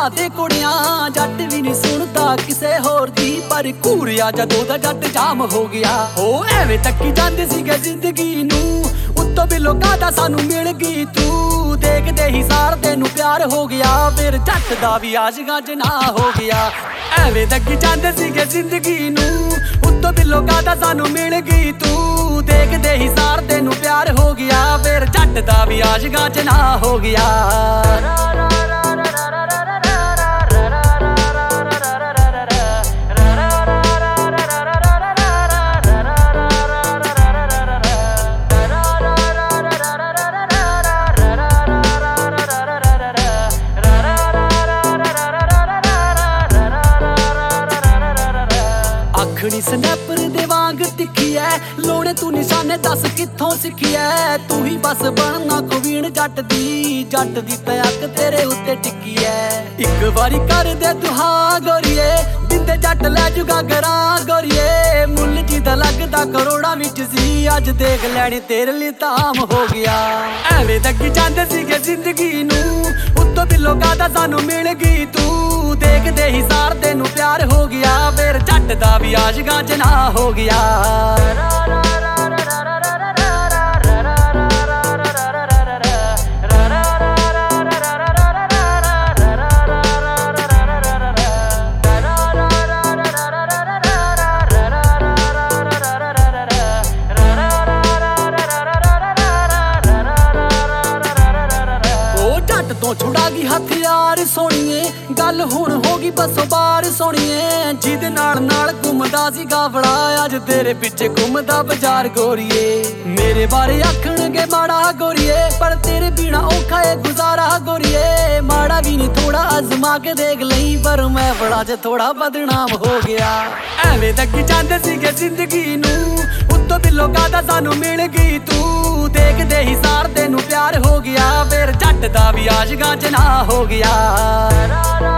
ਦੇ ਕੁੜੀਆਂ ਜੱਟ ਵੀ ਨਹੀਂ ਸੁਣਦਾ ਕਿਸੇ ਹੋਰ ਦੀ। ਪਰ ਘੂਰਿਆ ਜਦੋਂ ਦਾ ਜੱਟ ਜਾਮ ਹੋ ਗਿਆ। ਹੋ ਐਵੇਂ ਤੱਕੀ ਜਾਂਦੇ ਸੀਗੇ ਜ਼ਿੰਦਗੀ ਨੂੰ, ਉੱਤੋਂ ਵੀ ਲੋਕਾਂ ਦਾ ਸਾਨੂੰ ਮਿਲ ਗਈ ਤੂੰ। ਦੇਖਦੇ ਹੀ ਸਾਰਦੇ ਨੂੰ ਪਿਆਰ ਹੋ ਗਿਆ, ਫਿਰ ਜੱਟ ਦਾ ਵੀ ਆਸ਼ਿਕਾਂ ਚ ਨਾ ਹੋ ਗਿਆ। ਐਵੇਂ ਤੱਕੀ ਜਾਂਦੇ ਸੀਗੇ ਜ਼ਿੰਦਗੀ ਨੂੰ, ਉੱਤੋਂ ਵੀ ਲੋਕਾਂ ਦਾ ਸਾਨੂੰ ਮਿਲ ਗਈ ਤੂੰ। ਦੇਖਦੇ ਹੀ ਸਾਰਦੇ ਨੂੰ ਪਿਆਰ ਹੋ ਗਿਆ, ਫਿਰ ਜੱਟ ਦਾ ਵੀ ਆਸ਼ਿਕਾਂ ਚ ਨਾ ਹੋ ਗਿਆ। ਅੱਖਣੀ ਸਨੈਪਰ ਦੇ ਵਾਂਗ ਤਿੱਖੀ ਐ, ਲੋਣੇ ਤੂੰ ਨਿਸ਼ਾਨੇ ਦੱਸ ਕਿੱਥੋਂ ਸਿੱਖੀ ਐ। ਤੂੰ ਹੀ ਬਸ ਬਣਨਾ ਕਵੀਣ ਜੱਟ ਦੀ, ਜੱਟ ਦੀ ਤਾਂ ਅੱਖ ਤੇਰੇ ਉੱਤੇ ਟਿੱਕੀ ਐ। ਇੱਕ ਵਾਰੀ ਕਰ ਦੇ ਤੂੰ ਹਾਂ ਗੋਰੀਏ, ਬਿੰਦੇ ਜੱਟ ਲੈ ਜੂਗਾ ਗਰਾਂ ਗੋਰੀਏ। ਮੁੱਲ ਜੀ ਦਾ ਲੱਗਦਾ ਕਰੋੜਾਂ ਵਿੱਚ ਸੀ, ਅੱਜ ਦੇਖ ਲੈਣੀ ਤੇਰੇ ਲਈ ਤਾਂ ਆਮ ਹੋ ਗਿਆ। ਐਵੇਂ ਤੱਕੀ ਜਾਂਦੇ ਸੀਗੇ ਜ਼ਿੰਦਗੀ ਨੂੰ, ਉੱਤੋਂ ਵੀ ਲੋਕਾਂ ਦਾ ਸਾਨੂੰ ਮਿਲ ਗਈ ਤੂੰ। ਦੇਖਦੇ ਹੀ ਸਾਰਦੇ ਨੂੰ ਪਿਆਰ ਹੋ ਗਿਆ, ਫਿਰ ਜੱਟ ਦਾ ਵੀ ਆਸ਼ਿਕਾਂ ਚ ਨਾ ਹੋ ਗਿਆ। ਤੋਂ ਛੁੜਾ ਗਈ ਹਥਿਆਰ ਸੋਣੀਏ, ਗੱਲ ਹੁਣ ਹੋ ਗਈ ਬਸੋਂ ਬਾਹਰ ਸੋਣੀਏ। ਜਿਹਦੇ ਨਾਲ ਨਾਲ ਘੁੰਮਦਾ ਸੀ ਗਾਵੜਾ, ਅੱਜ ਤੇਰੇ ਪਿੱਛੇ ਘੁੰਮਦਾ ਬਾਜ਼ਾਰ ਗੋਰੀਏ। ਮੇਰੇ ਬਾਰੇ ਆਖਣਗੇ ਮਾੜਾ ਗੋਰੀਏ, ਪਰ ਤੇਰੇ ਬਿਨਾ ਔਖਾ ਏ ਗੁਜ਼ਾਰਾ ਗੋਰੀਏ। ਮਾੜਾ ਵੀ ਨਹੀਂ ਥੋੜਾ ਅਜ਼ਮਾ ਕੇ ਦੇਖ ਲਈ, ਪਰ ਮੈਂ ਬੜਾ ਜੇ ਥੋੜਾ ਬਦਨਾਮ ਹੋ ਗਿਆ। ਐਵੇਂ ਤੱਕੀ ਜਾਂਦੇ ਸੀਗੇ ਜ਼ਿੰਦਗੀ ਨੂੰ, ਉੱਤੋਂ ਵੀ ਲੋਕਾਂ ਦਾ ਸਾਨੂੰ ਮਿਲ ਗਈ ਤੂੰ। ਦੇਖਦੇ ਹੀ ਸਾਰਦੇ ਨੂੰ ਪਿਆਰ ਹੋ ਗਿਆ, ਫਿਰ ਜੱਟ ਦਾ ਵੀ ਆਸ਼ਿਕਾਂ ਚ ਨਾ ਹੋ ਗਿਆ।